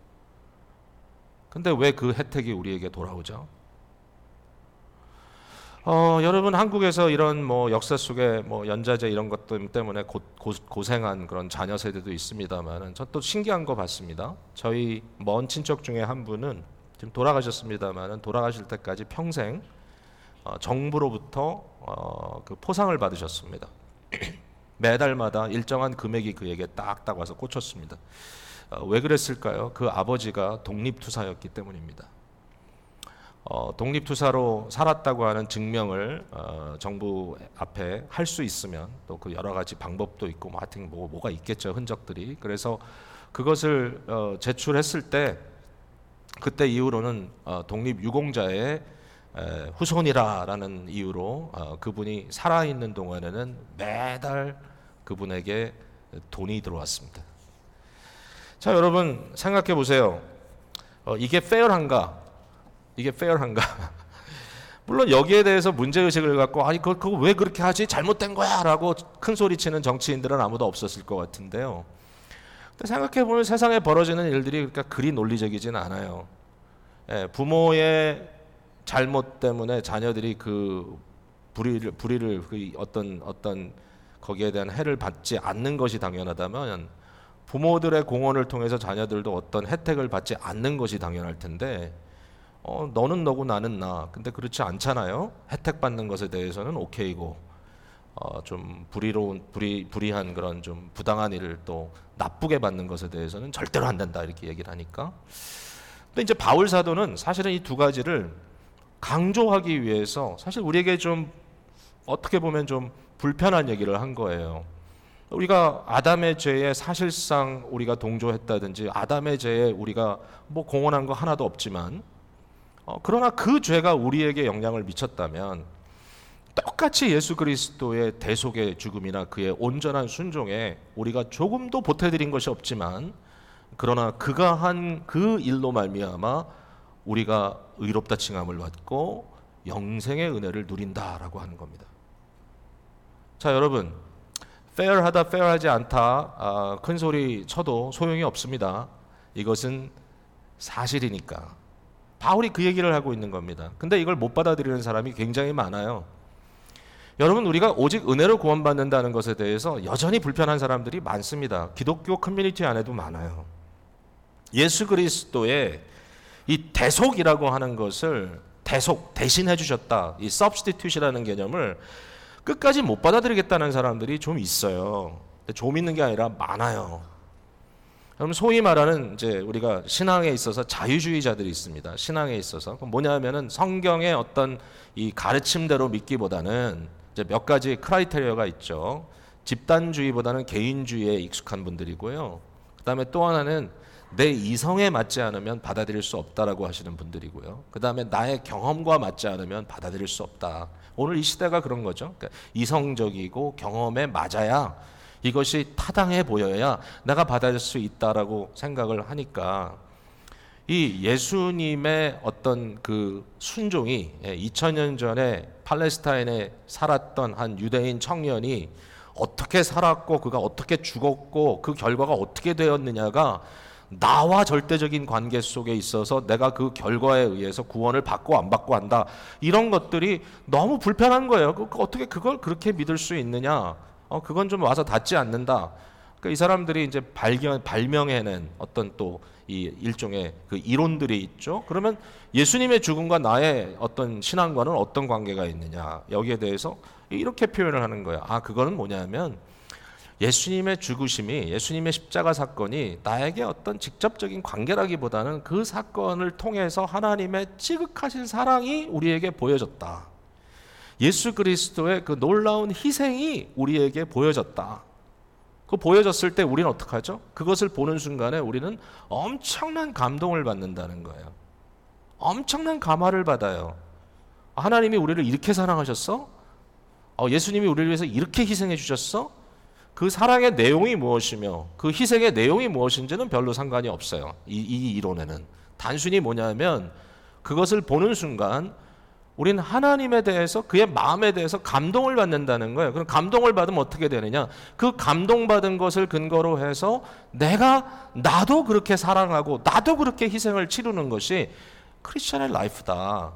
근데 왜 그 혜택이 우리에게 돌아오죠? 여러분, 한국에서 이런 뭐 역사 속에 뭐 연자제 이런 것들 때문에 고생한 그런 자녀 세대도 있습니다만은 저 또 신기한 거 봤습니다. 저희 먼 친척 중에 한 분은 지금 돌아가셨습니다만은 돌아가실 때까지 평생 정부로부터 그 포상을 받으셨습니다. 매달마다 일정한 금액이 그에게 딱딱 와서 꽂혔습니다. 왜 그랬을까요? 그 아버지가 독립투사였기 때문입니다. 독립투사로 살았다고 하는 증명을 정부 앞에 할 수 있으면 또 그 여러 가지 방법도 있고 뭐 하여튼 뭐가 있겠죠, 흔적들이. 그래서 그것을 제출했을 때 그때 이후로는 독립유공자의 후손이라라는 이유로 그분이 살아있는 동안에는 매달 그분에게 돈이 들어왔습니다. 자, 여러분 생각해 보세요. 이게 페어한가? 이게 페어한가? 물론 여기에 대해서 문제의식을 갖고 아니 그거 왜 그렇게 하지? 잘못된 거야 라고 큰 소리치는 정치인들은 아무도 없었을 것 같은데요. 근데 생각해 보면 세상에 벌어지는 일들이 그러니까 그리 논리적이진 않아요. 부모의 잘못 때문에 자녀들이 그 불의를 그 어떤 거기에 대한 해를 받지 않는 것이 당연하다면 부모들의 공헌을 통해서 자녀들도 어떤 혜택을 받지 않는 것이 당연할 텐데 너는 너고 나는 나. 근데 그렇지 않잖아요. 혜택 받는 것에 대해서는 오케이고 좀 불이한 그런 좀 부당한 일을 또 나쁘게 받는 것에 대해서는 절대로 안 된다 이렇게 얘기를 하니까. 근데 이제 바울 사도는 사실은 이 두 가지를 강조하기 위해서 사실 우리에게 좀 어떻게 보면 좀 불편한 얘기를 한 거예요. 우리가 아담의 죄에 사실상 우리가 동조했다든지 아담의 죄에 우리가 뭐 공헌한 거 하나도 없지만 그러나 그 죄가 우리에게 영향을 미쳤다면 똑같이 예수 그리스도의 대속의 죽음이나 그의 온전한 순종에 우리가 조금도 보태드린 것이 없지만 그러나 그가 한 그 일로 말미암아 우리가 의롭다 칭함을 받고 영생의 은혜를 누린다라고 하는 겁니다. 자, 여러분, 페어하다 페어하지 않다 큰 소리 쳐도 소용이 없습니다. 이것은 사실이니까. 바울이 그 얘기를 하고 있는 겁니다. 근데 이걸 못 받아들이는 사람이 굉장히 많아요. 여러분, 우리가 오직 은혜로 구원받는다는 것에 대해서 여전히 불편한 사람들이 많습니다. 기독교 커뮤니티 안에도 많아요. 예수 그리스도의 이 대속이라고 하는 것을 대신해 주셨다. 이 substitute이라는 개념을 끝까지 못 받아들이겠다는 사람들이 좀 있어요. 근데 좀 있는 게 아니라 많아요. 그럼 소위 말하는 이제 우리가 신앙에 있어서 자유주의자들이 있습니다. 신앙에 있어서 뭐냐면은 성경의 어떤 이 가르침대로 믿기보다는 이제 몇 가지 크라이테리어가 있죠. 집단주의보다는 개인주의에 익숙한 분들이고요. 그다음에 또 하나는 내 이성에 맞지 않으면 받아들일 수 없다라고 하시는 분들이고요. 그다음에 나의 경험과 맞지 않으면 받아들일 수 없다. 오늘 이 시대가 그런 거죠. 그러니까 이성적이고 경험에 맞아야 이것이 타당해 보여야 내가 받아들일 수 있다라고 생각을 하니까 이 예수님의 어떤 그 순종이 2000년 전에 팔레스타인에 살았던 한 유대인 청년이 어떻게 살았고 그가 어떻게 죽었고 그 결과가 어떻게 되었느냐가 나와 절대적인 관계 속에 있어서 내가 그 결과에 의해서 구원을 받고 안 받고 한다. 이런 것들이 너무 불편한 거예요. 어떻게 그걸 그렇게 믿을 수 있느냐? 그건 좀 와서 닿지 않는다. 그러니까 이 사람들이 이제 발명해낸 어떤 또 이 일종의 그 이론들이 있죠. 그러면 예수님의 죽음과 나의 어떤 신앙과는 어떤 관계가 있느냐? 여기에 대해서 이렇게 표현을 하는 거예요. 그거는 뭐냐면 예수님의 죽으심이, 예수님의 십자가 사건이 나에게 어떤 직접적인 관계라기보다는 그 사건을 통해서 하나님의 지극하신 사랑이 우리에게 보여졌다. 예수 그리스도의 그 놀라운 희생이 우리에게 보여졌다. 그 보여졌을 때 우리는 어떻게 하죠? 그것을 보는 순간에 우리는 엄청난 감동을 받는다는 거예요. 엄청난 감화를 받아요. 하나님이 우리를 이렇게 사랑하셨어? 예수님이 우리를 위해서 이렇게 희생해 주셨어? 그 사랑의 내용이 무엇이며 그 희생의 내용이 무엇인지는 별로 상관이 없어요. 이 이론에는. 단순히 뭐냐면 그것을 보는 순간 우리는 하나님에 대해서 그의 마음에 대해서 감동을 받는다는 거예요. 그럼 감동을 받으면 어떻게 되느냐? 그 감동받은 것을 근거로 해서 나도 그렇게 사랑하고 나도 그렇게 희생을 치르는 것이 크리스천의 라이프다.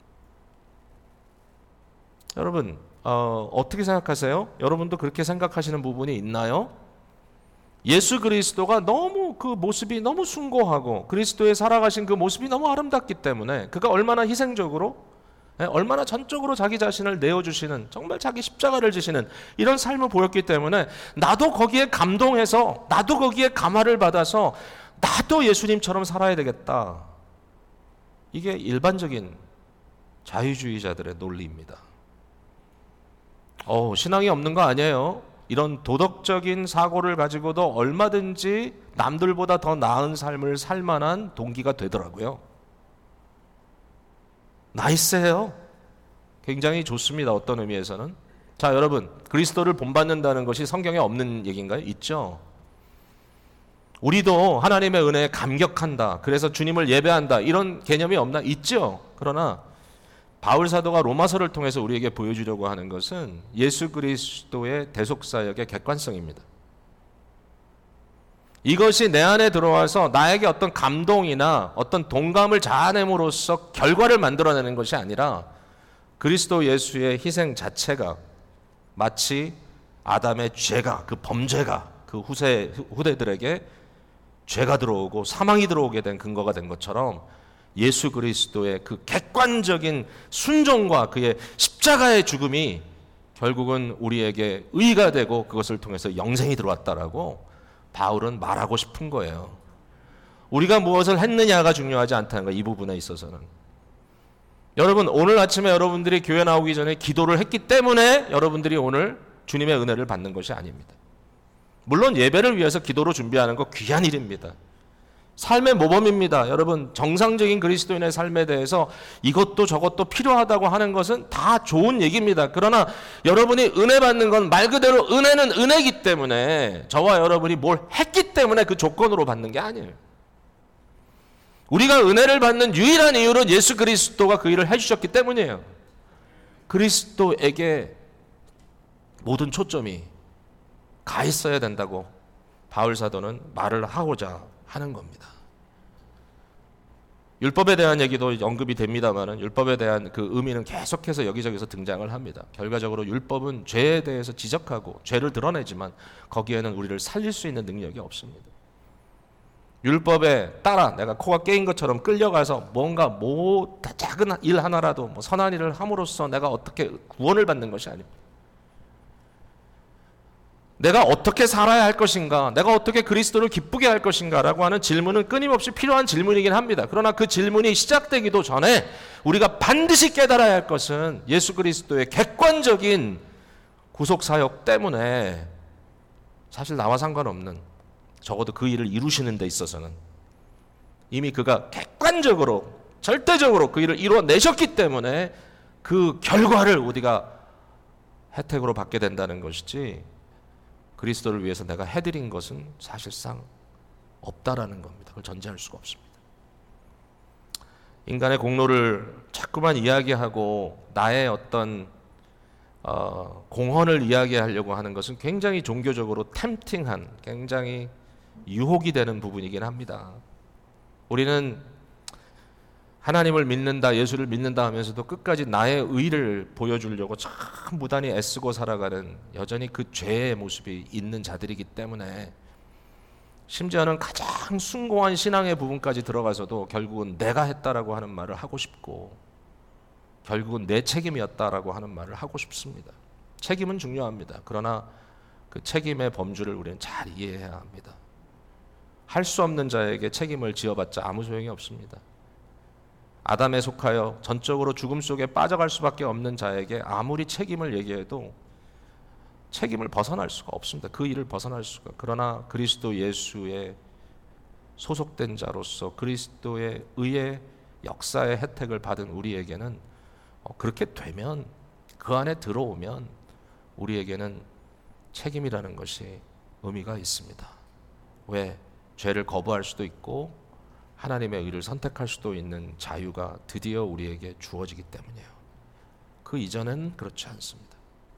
여러분 어떻게 생각하세요? 여러분도 그렇게 생각하시는 부분이 있나요? 예수 그리스도가 너무 그 모습이 너무 숭고하고 그리스도의 살아가신 그 모습이 너무 아름답기 때문에 그가 얼마나 희생적으로 얼마나 전적으로 자기 자신을 내어주시는 정말 자기 십자가를 지시는 이런 삶을 보였기 때문에 나도 거기에 감동해서 나도 거기에 감화를 받아서 나도 예수님처럼 살아야 되겠다. 이게 일반적인 자유주의자들의 논리입니다. 신앙이 없는 거 아니에요? 이런 도덕적인 사고를 가지고도 얼마든지 남들보다 더 나은 삶을 살 만한 동기가 되더라고요. 나이스해요. 굉장히 좋습니다. 어떤 의미에서는. 자, 여러분, 그리스도를 본받는다는 것이 성경에 없는 얘기인가요? 있죠. 우리도 하나님의 은혜에 감격한다, 그래서 주님을 예배한다, 이런 개념이 없나? 있죠. 그러나 바울 사도가 로마서를 통해서 우리에게 보여주려고 하는 것은 예수 그리스도의 대속사역의 객관성입니다. 이것이 내 안에 들어와서 나에게 어떤 감동이나 어떤 동감을 자아냄으로써 결과를 만들어내는 것이 아니라 그리스도 예수의 희생 자체가 마치 아담의 죄가, 그 범죄가 그 후대들에게 죄가 들어오고 사망이 들어오게 된 근거가 된 것처럼 예수 그리스도의 그 객관적인 순종과 그의 십자가의 죽음이 결국은 우리에게 의가 되고 그것을 통해서 영생이 들어왔다라고 바울은 말하고 싶은 거예요. 우리가 무엇을 했느냐가 중요하지 않다는 거예요. 이 부분에 있어서는. 여러분, 오늘 아침에 여러분들이 교회 나오기 전에 기도를 했기 때문에 여러분들이 오늘 주님의 은혜를 받는 것이 아닙니다. 물론 예배를 위해서 기도로 준비하는 거 귀한 일입니다. 삶의 모범입니다. 여러분, 정상적인 그리스도인의 삶에 대해서 이것도 저것도 필요하다고 하는 것은 다 좋은 얘기입니다. 그러나 여러분이 은혜 받는 건 말 그대로 은혜는 은혜이기 때문에 저와 여러분이 뭘 했기 때문에 그 조건으로 받는 게 아니에요. 우리가 은혜를 받는 유일한 이유는 예수 그리스도가 그 일을 해주셨기 때문이에요. 그리스도에게 모든 초점이 가 있어야 된다고 바울 사도는 말을 하고자 하는 겁니다. 율법에 대한 얘기도 언급이 됩니다만은 율법에 대한 그 의미는 계속해서 여기저기서 등장을 합니다. 결과적으로 율법은 죄에 대해서 지적하고 죄를 드러내지만 거기에는 우리를 살릴 수 있는 능력이 없습니다. 율법에 따라 내가 코가 깨인 것처럼 끌려가서 뭔가 작은 일 하나라도 선한 일을 함으로써 내가 어떻게 구원을 받는 것이 아닙니다. 내가 어떻게 살아야 할 것인가, 내가 어떻게 그리스도를 기쁘게 할 것인가 라고 하는 질문은 끊임없이 필요한 질문이긴 합니다. 그러나 그 질문이 시작되기도 전에 우리가 반드시 깨달아야 할 것은 예수 그리스도의 객관적인 구속사역 때문에 사실 나와 상관없는, 적어도 그 일을 이루시는 데 있어서는 이미 그가 객관적으로 절대적으로 그 일을 이루어내셨기 때문에 그 결과를 우리가 혜택으로 받게 된다는 것이지, 그리스도를 위해서 내가 해드린 것은 사실상 없다라는 겁니다. 그걸 전제할 수가 없습니다. 인간의 공로를 자꾸만 이야기하고 나의 어떤 공헌을 이야기하려고 하는 것은 굉장히 종교적으로 템팅한, 굉장히 유혹이 되는 부분이긴 합니다. 우리는 하나님을 믿는다, 예수를 믿는다 하면서도 끝까지 나의 의를 보여주려고 참 무단히 애쓰고 살아가는, 여전히 그 죄의 모습이 있는 자들이기 때문에 심지어는 가장 숭고한 신앙의 부분까지 들어가서도 결국은 내가 했다라고 하는 말을 하고 싶고 결국은 내 책임이었다라고 하는 말을 하고 싶습니다. 책임은 중요합니다. 그러나 그 책임의 범주를 우리는 잘 이해해야 합니다. 할 수 없는 자에게 책임을 지어봤자 아무 소용이 없습니다. 아담에 속하여 전적으로 죽음 속에 빠져갈 수밖에 없는 자에게 아무리 책임을 얘기해도 책임을 벗어날 수가 없습니다. 그 일을 벗어날 수가. 그러나 그리스도 예수의 소속된 자로서 그리스도의 의의 역사의 혜택을 받은 우리에게는 그렇게 되면, 그 안에 들어오면 우리에게는 책임이라는 것이 의미가 있습니다. 왜? 죄를 거부할 수도 있고 하나님의 의를 선택할 수도 있는 자유가 드디어 우리에게 주어지기 때문이에요. 그 이전엔 그렇지 않습니다.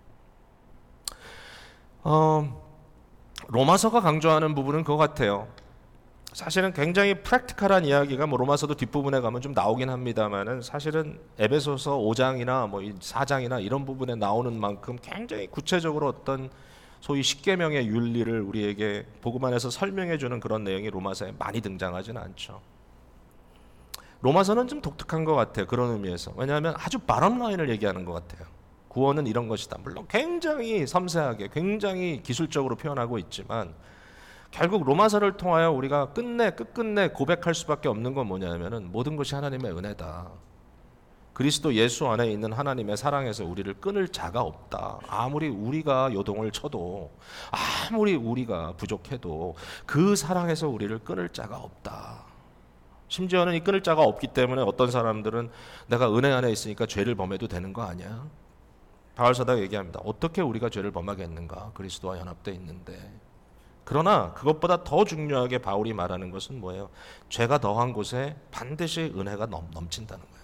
로마서가 강조하는 부분은 그거 같아요. 사실은 굉장히 프랙티컬한 이야기가 로마서도 뒷부분에 가면 좀 나오긴 합니다만은 사실은 에베소서 5장이나 4장이나 이런 부분에 나오는 만큼 굉장히 구체적으로 어떤 소위 십계명의 윤리를 우리에게 복음 안에서 설명해 주는 그런 내용이 로마서에 많이 등장하지는 않죠. 로마서는 좀 독특한 것 같아요. 그런 의미에서. 왜냐하면 아주 바람 라인을 얘기하는 것 같아요. 구원은 이런 것이다. 물론 굉장히 섬세하게, 굉장히 기술적으로 표현하고 있지만 결국 로마서를 통하여 우리가 끝끝내 고백할 수밖에 없는 건 뭐냐면은 모든 것이 하나님의 은혜다. 그리스도 예수 안에 있는 하나님의 사랑에서 우리를 끊을 자가 없다. 아무리 우리가 요동을 쳐도, 아무리 우리가 부족해도 그 사랑에서 우리를 끊을 자가 없다. 심지어는 이 끊을 자가 없기 때문에 어떤 사람들은 내가 은혜 안에 있으니까 죄를 범해도 되는 거 아니야? 바울사도가 얘기합니다. 어떻게 우리가 죄를 범하겠는가? 그리스도와 연합되어 있는데. 그러나 그것보다 더 중요하게 바울이 말하는 것은 뭐예요? 죄가 더한 곳에 반드시 은혜가 넘친다는 거예요.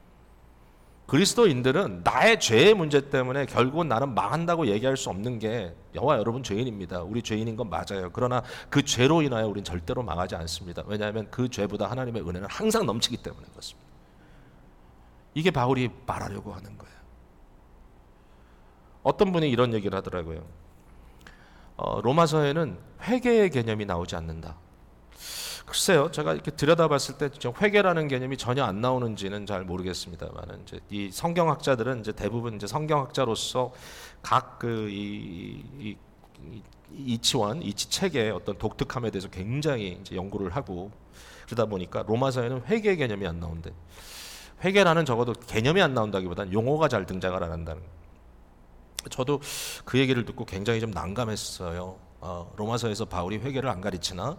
그리스도인들은 나의 죄의 문제 때문에 결국은 나는 망한다고 얘기할 수 없는 게, 여와 여러분 죄인입니다. 우리 죄인인 건 맞아요. 그러나 그 죄로 인하여 우린 절대로 망하지 않습니다. 왜냐하면 그 죄보다 하나님의 은혜는 항상 넘치기 때문에 그렇습니다. 이게 바울이 말하려고 하는 거예요. 어떤 분이 이런 얘기를 하더라고요. 로마서에는 회개의 개념이 나오지 않는다. 글쎄요, 제가 이렇게 들여다봤을 때 회개라는 개념이 전혀 안 나오는지는 잘 모르겠습니다만, 이제 이 성경학자들은 이제 대부분 이제 성경학자로서 각 이치 책의 어떤 독특함에 대해서 굉장히 이제 연구를 하고 그러다 보니까 로마서에는 회개의 개념이 안 나온대. 회개라는 적어도 개념이 안 나온다기보다는 용어가 잘 등장을 안 한다는. 저도 그 얘기를 듣고 굉장히 좀 난감했어요. 로마서에서 바울이 회개를 안 가르치나?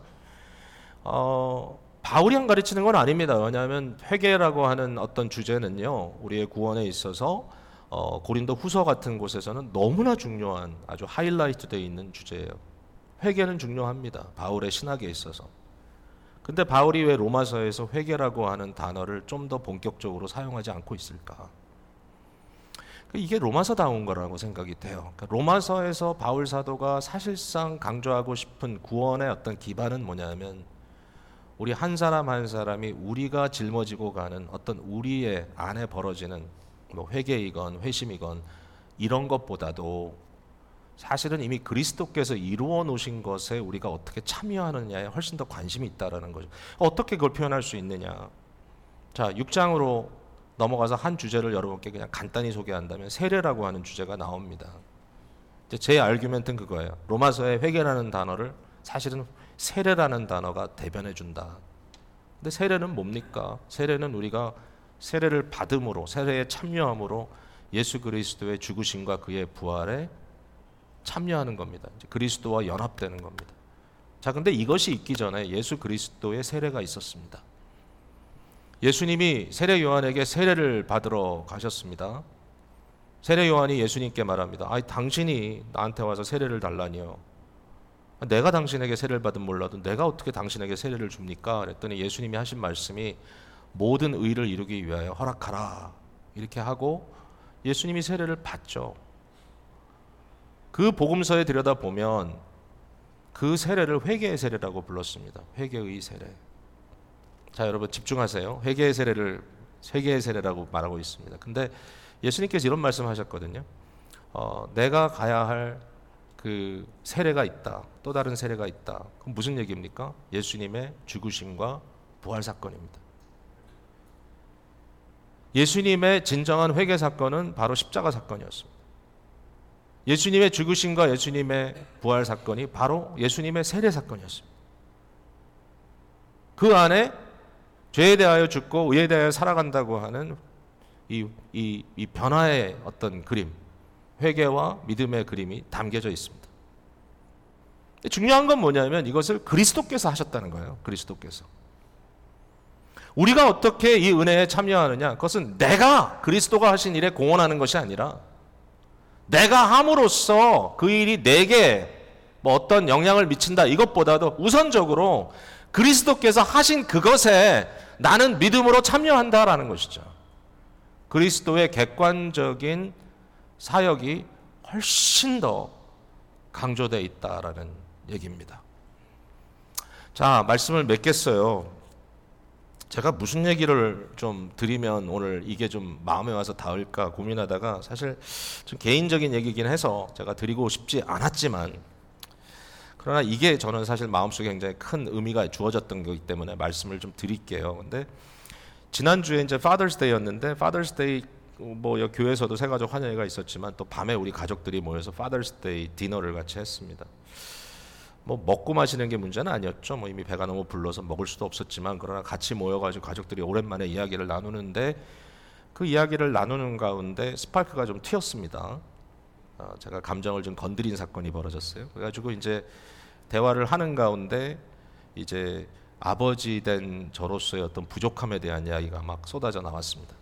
바울이 안 가르치는 건 아닙니다. 왜냐하면 회개라고 하는 어떤 주제는요, 우리의 구원에 있어서 고린도 후서 같은 곳에서는 너무나 중요한, 아주 하이라이트 되어 있는 주제예요. 회개는 중요합니다. 바울의 신학에 있어서. 근데 바울이 왜 로마서에서 회개라고 하는 단어를 좀 더 본격적으로 사용하지 않고 있을까? 이게 로마서다운 거라고 생각이 돼요. 그러니까 로마서에서 바울 사도가 사실상 강조하고 싶은 구원의 어떤 기반은 뭐냐면, 우리 한 사람 한 사람이 우리가 짊어지고 가는 어떤 우리의 안에 벌어지는 뭐 회개이건 회심이건 이런 것보다도 사실은 이미 그리스도께서 이루어 놓으신 것에 우리가 어떻게 참여하느냐에 훨씬 더 관심이 있다라는 거죠. 어떻게 그걸 표현할 수 있느냐? 자, 6장으로 넘어가서 한 주제를 여러분께 그냥 간단히 소개한다면 세례라고 하는 주제가 나옵니다. 제 아르규멘트는 그거예요. 로마서의 회개라는 단어를 사실은 세례라는 단어가 대변해 준다. 근데 세례는 뭡니까? 세례는 우리가 세례를 받음으로, 세례에 참여함으로 예수 그리스도의 죽으심과 그의 부활에 참여하는 겁니다. 이제 그리스도와 연합되는 겁니다. 자, 근데 이것이 있기 전에 예수 그리스도의 세례가 있었습니다. 예수님이 세례 요한에게 세례를 받으러 가셨습니다. 세례 요한이 예수님께 말합니다. 당신이 나한테 와서 세례를 달라니요. 내가 당신에게 세례를 받으면 몰라도 내가 어떻게 당신에게 세례를 줍니까? 그랬더니 예수님이 하신 말씀이 모든 의를 이루기 위하여 허락하라. 이렇게 하고 예수님이 세례를 받죠. 그 복음서에 들여다보면 그 세례를 회개의 세례라고 불렀습니다. 회개의 세례. 자, 여러분 집중하세요. 회개의 세례라고 말하고 있습니다. 근데 예수님께서 이런 말씀하셨거든요. 내가 가야 할 그 세례가 있다. 또 다른 세례가 있다. 그럼 무슨 얘기입니까? 예수님의 죽으심과 부활 사건입니다. 예수님의 진정한 회개 사건은 바로 십자가 사건이었습니다. 예수님의 죽으심과 예수님의 부활 사건이 바로 예수님의 세례 사건이었습니다. 그 안에 죄에 대하여 죽고 의에 대하여 살아간다고 하는 이 변화의 어떤 그림, 회개와 믿음의 그림이 담겨져 있습니다. 중요한 건 뭐냐면 이것을 그리스도께서 하셨다는 거예요. 그리스도께서. 우리가 어떻게 이 은혜에 참여하느냐? 그것은 내가 그리스도가 하신 일에 공헌하는 것이 아니라 내가 함으로써 그 일이 내게 뭐 어떤 영향을 미친다 이것보다도 우선적으로 그리스도께서 하신 그것에 나는 믿음으로 참여한다라는 것이죠. 그리스도의 객관적인 사역이 훨씬 더 강조되어 있다라는 얘기입니다. 자, 말씀을 맺겠어요. 제가 무슨 얘기를 좀 드리면 오늘 이게 좀 마음에 와서 닿을까 고민하다가 사실 좀 개인적인 얘기긴 해서 제가 드리고 싶지 않았지만, 그러나 이게 저는 사실 마음속에 굉장히 큰 의미가 주어졌던 거기 때문에 말씀을 좀 드릴게요. 근데 지난주에 이제 Father's Day였는데 Father's Day 뭐 교회에서도 새가족 환영회가 있었지만 또 밤에 우리 가족들이 모여서 Father's Day 디너를 같이 했습니다. 뭐 먹고 마시는 게 문제는 아니었죠. 뭐 이미 배가 너무 불러서 먹을 수도 없었지만, 그러나 같이 모여가지고 가족들이 오랜만에 이야기를 나누는데 그 이야기를 나누는 가운데 스파크가 좀 튀었습니다. 제가 감정을 좀 건드린 사건이 벌어졌어요. 그래가지고 이제 대화를 하는 가운데 이제 아버지 된 저로서의 어떤 부족함에 대한 이야기가 막 쏟아져 나왔습니다.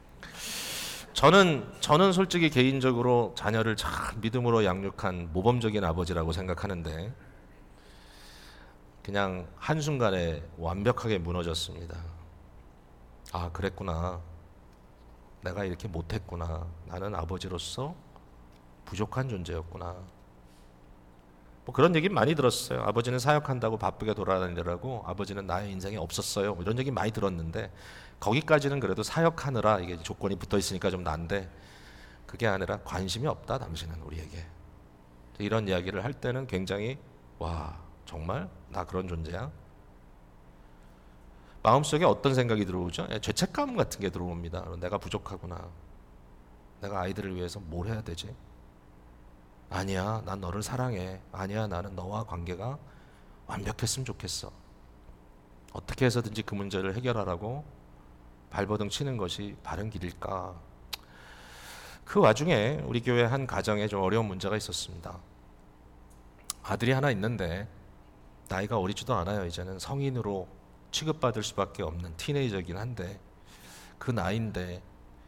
저는 솔직히 개인적으로 자녀를 참 믿음으로 양육한 모범적인 아버지라고 생각하는데 그냥 한순간에 완벽하게 무너졌습니다. 아, 그랬구나. 내가 이렇게 못했구나. 나는 아버지로서 부족한 존재였구나. 뭐 그런 얘기 많이 들었어요. 아버지는 사역한다고 바쁘게 돌아다니더라고. 아버지는 나의 인생에 없었어요. 이런 얘기 많이 들었는데 거기까지는 그래도 사역하느라 이게 조건이 붙어 있으니까 좀 난데 그게 아니라 관심이 없다. 당신은 우리에게. 이런 이야기를 할 때는 굉장히 와, 정말 나 그런 존재야? 마음속에 어떤 생각이 들어오죠? 죄책감 같은 게 들어옵니다. 내가 부족하구나. 내가 아이들을 위해서 뭘 해야 되지? 아니야, 난 너를 사랑해. 아니야, 나는 너와 관계가 완벽했으면 좋겠어. 어떻게 해서든지 그 문제를 해결하라고 발버둥 치는 것이 바른 길일까? 그 와중에 우리 교회 한 가정에 좀 어려운 문제가 있었습니다. 아들이 하나 있는데 나이가 어리지도 않아요. 이제는 성인으로 취급받을 수밖에 없는 티네이저긴 한데 그 나이인데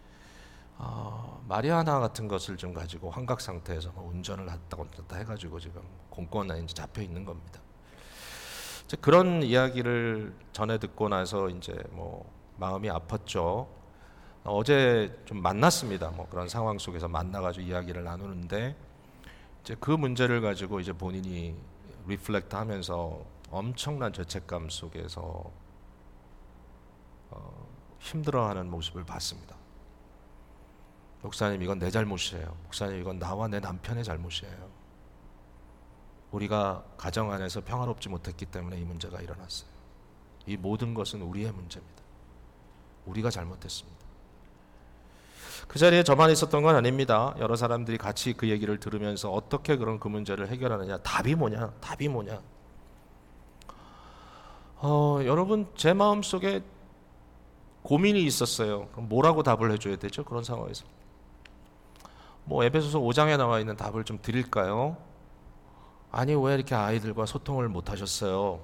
마리아나 같은 것을 좀 가지고 환각 상태에서 운전을 했다 해가지고 지금 공권에 이제 잡혀 있는 겁니다. 이제 그런 이야기를 전해 듣고 나서 이제 뭐 마음이 아팠죠. 어제 좀 만났습니다. 뭐 그런 상황 속에서 만나가지고 이야기를 나누는데 이제 그 문제를 가지고 이제 본인이 리플렉트 하면서 엄청난 죄책감 속에서 힘들어하는 모습을 봤습니다. 목사님, 이건 내 잘못이에요. 목사님, 이건 나와 내 남편의 잘못이에요. 우리가 가정 안에서 평화롭지 못했기 때문에 이 문제가 일어났어요. 이 모든 것은 우리의 문제입니다. 우리가 잘못했습니다. 그 자리에 저만 있었던 건 아닙니다. 여러 사람들이 같이 그 얘기를 들으면서 어떻게 그런 그 문제를 해결하느냐, 답이 뭐냐, 답이 뭐냐. 여러분, 제 마음속에 고민이 있었어요. 그럼 뭐라고 답을 해줘야 되죠? 그런 상황에서. 뭐 에베소서 5장에 나와 있는 답을 좀 드릴까요? 아니, 왜 이렇게 아이들과 소통을 못 하셨어요?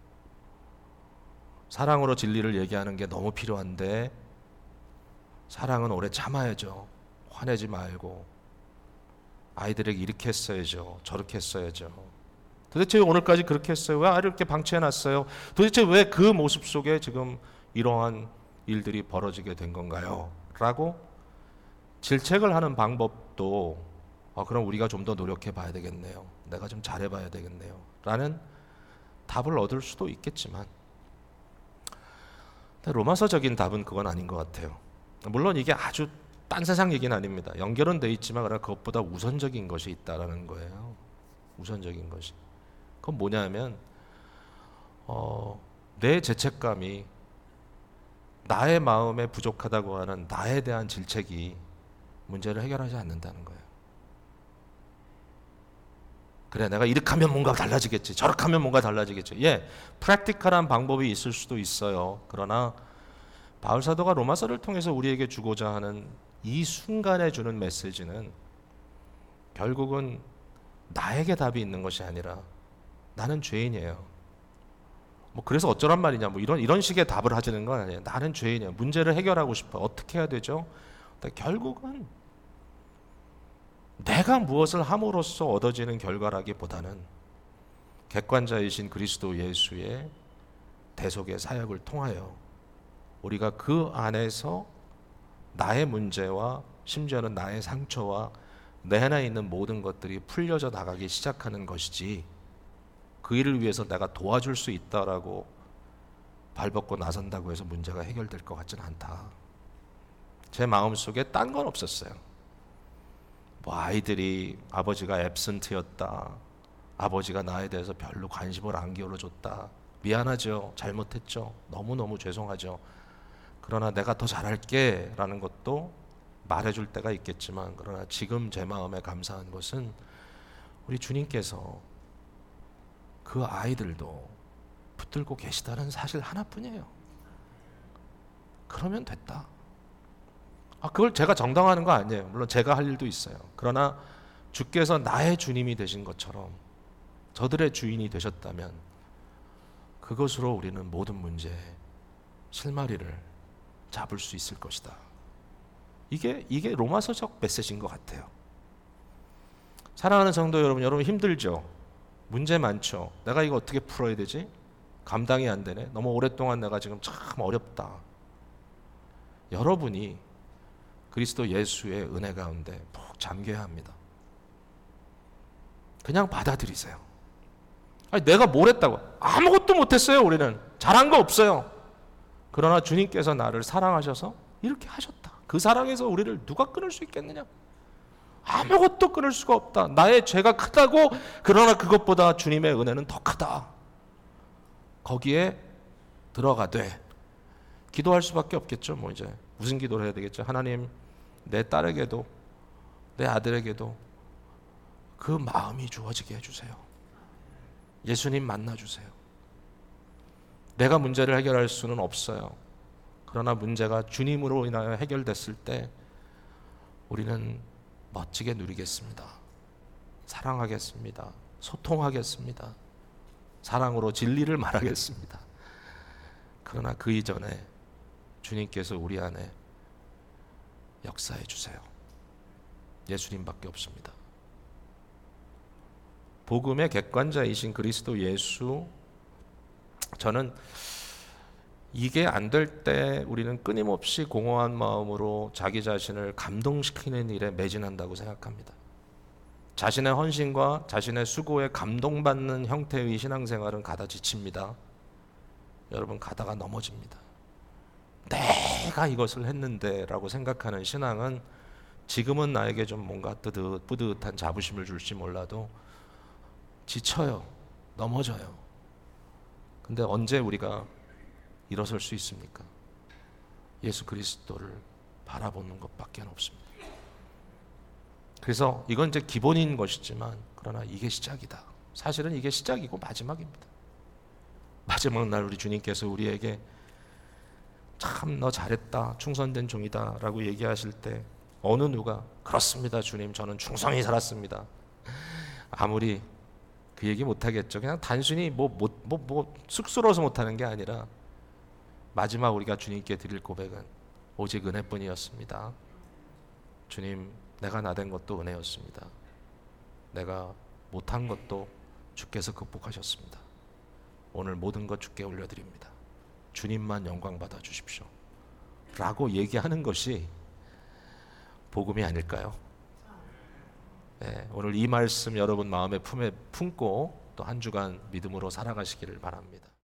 사랑으로 진리를 얘기하는 게 너무 필요한데 사랑은 오래 참아야죠. 화내지 말고 아이들에게 이렇게 했어야죠. 저렇게 했어야죠. 도대체 오늘까지 그렇게 했어요? 왜 아이를 이렇게 방치해놨어요? 도대체 왜 그 모습 속에 지금 이러한 일들이 벌어지게 된 건가요? 라고 질책을 하는 방법도 그럼 우리가 좀 더 노력해 봐야 되겠네요. 내가 좀 잘해 봐야 되겠네요. 라는 답을 얻을 수도 있겠지만 로마서적인 답은 그건 아닌 것 같아요. 물론 이게 아주 딴 세상 얘기는 아닙니다. 연결은 돼 있지만 그러나 그것보다 우선적인 것이 있다라는 거예요. 우선적인 것이. 그건 뭐냐면 내 죄책감이 나의 마음에 부족하다고 하는 나에 대한 질책이 문제를 해결하지 않는다는 거예요. 그래, 내가 이렇게 하면 뭔가 달라지겠지, 저렇게 하면 뭔가 달라지겠지. 예, 프랙티컬한 방법이 있을 수도 있어요. 그러나 바울 사도가 로마서를 통해서 우리에게 주고자 하는 이 순간에 주는 메시지는 결국은 나에게 답이 있는 것이 아니라 나는 죄인이에요. 뭐 그래서 어쩌란 말이냐, 뭐 이런 식의 답을 하자는 건 아니에요. 나는 죄인이에요. 문제를 해결하고 싶어. 어떻게 해야 되죠? 결국은 내가 무엇을 함으로써 얻어지는 결과라기보다는 객관자이신 그리스도 예수의 대속의 사역을 통하여 우리가 그 안에서 나의 문제와 심지어는 나의 상처와 내 안에 있는 모든 것들이 풀려져 나가기 시작하는 것이지, 그 일을 위해서 내가 도와줄 수 있다라고 발벗고 나선다고 해서 문제가 해결될 것 같지는 않다. 제 마음속에 딴 건 없었어요. 뭐 아이들이 아버지가 앱센트였다, 아버지가 나에 대해서 별로 관심을 안 기울여줬다, 미안하죠, 잘못했죠, 너무너무 죄송하죠, 그러나 내가 더 잘할게 라는 것도 말해줄 때가 있겠지만, 그러나 지금 제 마음에 감사한 것은 우리 주님께서 그 아이들도 붙들고 계시다는 사실 하나뿐이에요. 그러면 됐다. 그걸 제가 정당화하는 거 아니에요. 물론 제가 할 일도 있어요. 그러나 주께서 나의 주님이 되신 것처럼 저들의 주인이 되셨다면 그것으로 우리는 모든 문제에 실마리를 잡을 수 있을 것이다. 이게 로마서적 메시지인 것 같아요. 사랑하는 성도 여러분 힘들죠? 문제 많죠? 내가 이거 어떻게 풀어야 되지? 감당이 안 되네. 너무 오랫동안 내가 지금 참 어렵다. 여러분이 그리스도 예수의 은혜 가운데 푹 잠겨야 합니다. 그냥 받아들이세요. 내가 뭘 했다고? 아무것도 못했어요. 우리는 잘한 거 없어요. 그러나 주님께서 나를 사랑하셔서 이렇게 하셨다. 그 사랑에서 우리를 누가 끊을 수 있겠느냐? 아무것도 끊을 수가 없다. 나의 죄가 크다고. 그러나 그것보다 주님의 은혜는 더 크다. 거기에 들어가되 기도할 수밖에 없겠죠. 뭐 이제 무슨 기도를 해야 되겠죠? 하나님, 내 딸에게도 내 아들에게도 그 마음이 주어지게 해주세요. 예수님 만나주세요. 내가 문제를 해결할 수는 없어요. 그러나 문제가 주님으로 인하여 해결됐을 때 우리는 멋지게 누리겠습니다. 사랑하겠습니다. 소통하겠습니다. 사랑으로 진리를 말하겠습니다. 그러나 그 이전에 주님께서 우리 안에 역사해 주세요. 예수님밖에 없습니다. 복음의 객관자이신 그리스도 예수, 저는 이게 안 될 때 우리는 끊임없이 공허한 마음으로 자기 자신을 감동시키는 일에 매진한다고 생각합니다. 자신의 헌신과 자신의 수고에 감동받는 형태의 신앙생활은 가다 지칩니다. 여러분, 가다가 넘어집니다. 내가 이것을 했는데 라고 생각하는 신앙은 지금은 나에게 좀 뭔가 뿌듯한 자부심을 줄지 몰라도 지쳐요. 넘어져요. 근데 언제 우리가 일어설 수 있습니까? 예수 그리스도를 바라보는 것밖에 없습니다. 그래서 이건 이제 기본인 것이지만 그러나 이게 시작이다. 사실은 이게 시작이고 마지막입니다. 마지막 날 우리 주님께서 우리에게 참 너 잘했다, 충성된 종이다 라고 얘기하실 때 어느 누가 그렇습니다 주님, 저는 충성히 살았습니다. 아무리 그 얘기 못하겠죠. 그냥 단순히 쑥스러워서 못하는 게 아니라 마지막 우리가 주님께 드릴 고백은 오직 은혜뿐이었습니다. 주님, 내가 나댄 것도 은혜였습니다. 내가 못한 것도 주께서 극복하셨습니다. 오늘 모든 것 주께 올려드립니다. 주님만 영광 받아 주십시오 라고 얘기하는 것이 복음이 아닐까요? 네, 오늘 이 말씀 여러분 마음의 품에 품고 또 한 주간 믿음으로 살아가시기를 바랍니다.